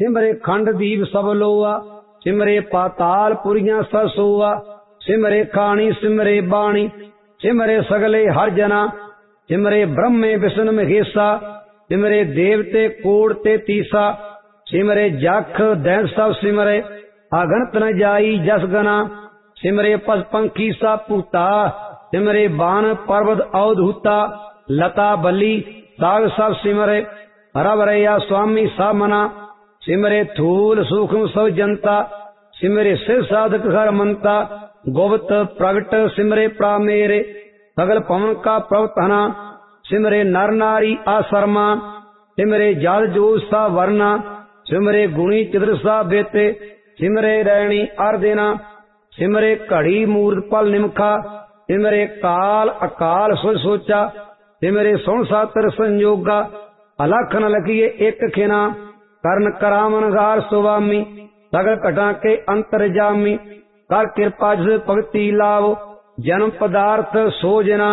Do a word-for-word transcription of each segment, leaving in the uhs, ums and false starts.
सिमरे खंड दीप सब लोआ, सिमरे पाताल पुरियां ससोआ, सिमरे खाणी सिमरे बाणी, सिमरे सगले हर जना, सिमरे ब्रह्मे विष्णु महेशा, सिमरे देवते कोड़ ते तीसा, सिमरे जख दैन सब सिमरे, अगणत न जाई जस गना, सिमरे पस पंखी सा पूता, सिमरे बाण पर्वत अवधूता, लता बली साग सब सिमरे, हरवरैया स्वामी सा मना, सिमरे थूल सूक्ष्म सब जनता, सिमरे सिर साधक हर मनता, गोवत प्रगट सिमरे प्रामेरे, सगल पवन का प्रवतना, सिमरे नर नारी आसरमा, सिमरे जात जो सा वर्णा, सिमरे गुणी चिद्र सा बेते, सिमरे रैणी अर्देना, सिमरे घड़ी मूर्त पल निमखा, सिमरे काल अकाल सो सोचा, सिमरे सुन सातर संयोगा, अलख न लखिए एक खिना, कर्ण करामन गार सुवामी, सगल घटा के अंतर जामी, कर कृपा जिस भक्ति लाओ, जन्म पदार्थ सोजना,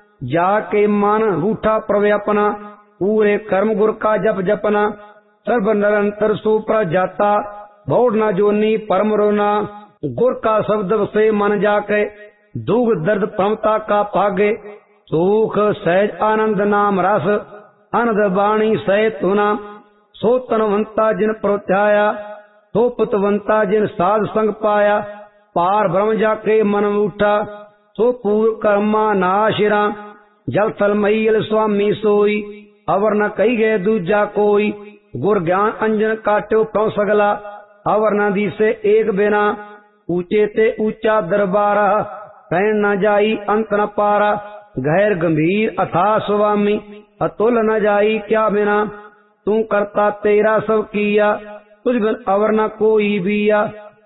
जाके मन रूठा प्रव्यापना, पूरे कर्म गुर का जप जपना, सर्व निरंतर सुप्र जाता, बहुड़ न जोनी परम रोना, गुर का शब्द से मन जाके, दुख दर्द प्रमता का पागे, सुख सहज आनंद नाम रस, आनंद वाणी सह तुना, सो तनवंता जिन प्रोत्याया, सो पुतवंता जिन साध संग पाया, पार ब्रह्म जाके मन उठा, सो पूर्व कर्मा नाशिरा, जल थल मईल स्वामी सोई, अवर न कही गए दूजा कोई, गुर ज्ञान अंजन काट्यो प्रभ सगला, अवर न दिसे एक बिना, ऊंचे ते ऊंचा दरबारा, कहन न जाई अंत न पारा, गहर गंभीर अथा स्वामी, अतुल न जाई क्या बिना, तू करता तेरा सब किया, तुझ बिन अवर न कोई बिया,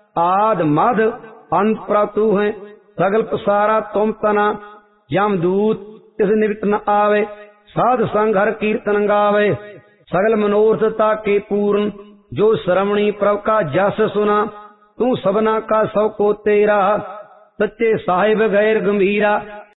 आद मध अंत प्रभु तू है, सगल पसारा तुम तना, यमदूत तिस निमित्त न आवे, साध संग हर कीर्तन गावे, सगल मनोरथता के पूर्ण, जो श्रवणी प्रभु का जस सुना, तू सबना का सब को तेरा, सच्चे साहिब गैर गंभीरा,